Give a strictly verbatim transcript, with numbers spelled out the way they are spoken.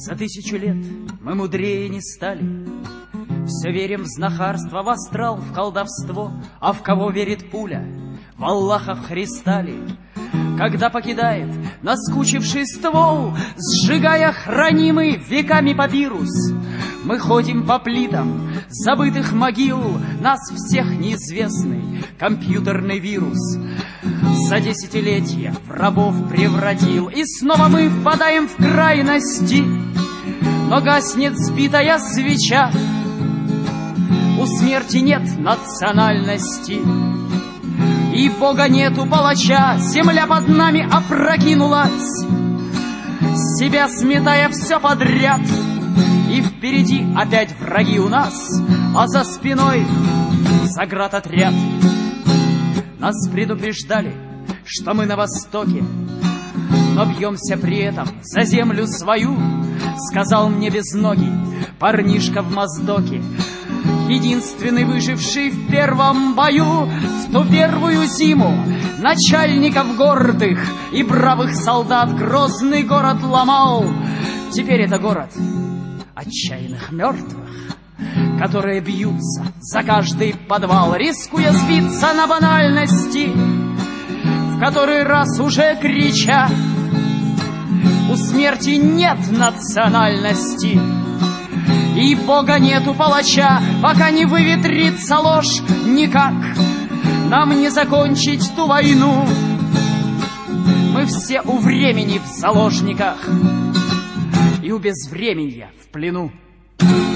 За тысячу лет мы мудрее не стали. Все верим в знахарство, в астрал, в колдовство. А в кого верит пуля? В Аллаха, в Христа ли? Когда покидает наскучивший ствол, сжигая хранимый веками папирус, мы ходим по плитам забытых могил. Нас всех неизвестный компьютерный вирус за десятилетия в рабов превратил. И снова мы впадаем в крайности, но гаснет сбитая свеча. У смерти нет национальности, и Бога нету палача. Земля под нами опрокинулась, себя сметая все подряд. И впереди опять враги у нас, а за спиной заградотряд. Нас предупреждали, что мы на востоке, но бьемся при этом за землю свою. Сказал мне безногий парнишка в Моздоке, единственный выживший в первом бою. В ту первую зиму начальников гордых и бравых солдат грозный город ломал. Теперь это город отчаянных мертвых, которые бьются за каждый подвал, рискуя сбиться на банальности, в который раз уже крича: у смерти нет национальности, и Бога нету палача. Пока не выветрится ложь, никак нам не закончить ту войну. Мы все у времени в заложниках и у безвременья в плену.